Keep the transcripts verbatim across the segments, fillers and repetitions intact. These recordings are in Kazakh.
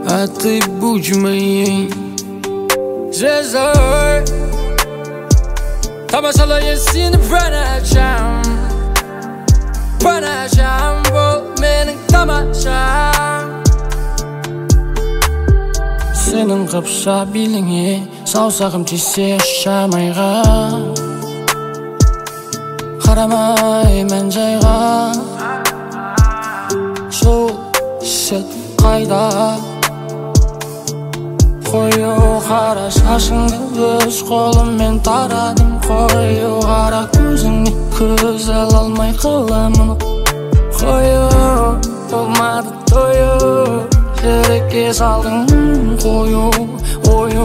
а ты будь моей звездой. Тамашалай сені бір ночам, бір ночам бол менің тамашам. Сенің қапса биліңе саусағым тисе шамайға, қарамай мән жайға. Сол сәт қайда қою қара шашыңды өз қолыммен тарадым. Қою қара көзіңе көз ала алмай қаламын. Қою болмады тою, жүрекке салдың қою қою.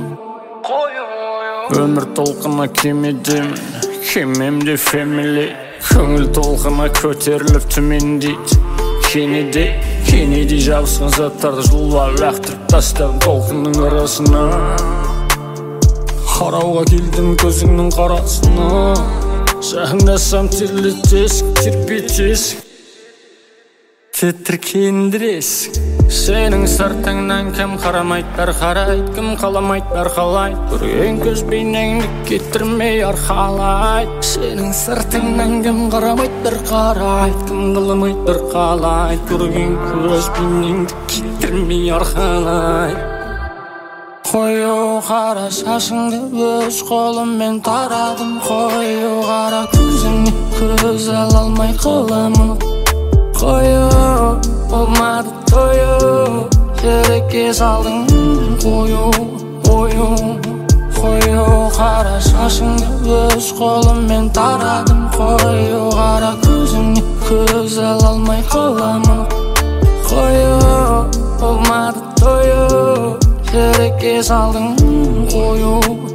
Өмір толқына кемедемін, кемемде фэмили. Көңіл толқына көтеріліп төмендейді. Кенеде, кенеде жабысқан заттарды жұлып лақтырып тастап толқынның арасына. Қарауға келдім көзіңнің қарасына, жақындасам терлетесің, тербетесің, тітіркендіресің. Сенің сыртыңнан кім қарамайды, қарайды, кім қаламайды, қалайды. Көрген көз бейнеңді кетірмей арқалайды. Сенің сыртыңнан кім қарамайды, қарайды, кім қаламайды, қалайды. Көрген көз бейнеңді кетірмей арқалайды. Қою қара шашыңды өз қолыммен тарадым. Қою қара көзіңе көз ала алмай қаламын. Қою болмады тою, жүрекке салдың қою қою. Қою қара шашыңды өз қолыммен тарадым. Қою қара көзіңе көз ала алмай қаламын. Қою болмады тою, жүрекке салдың қою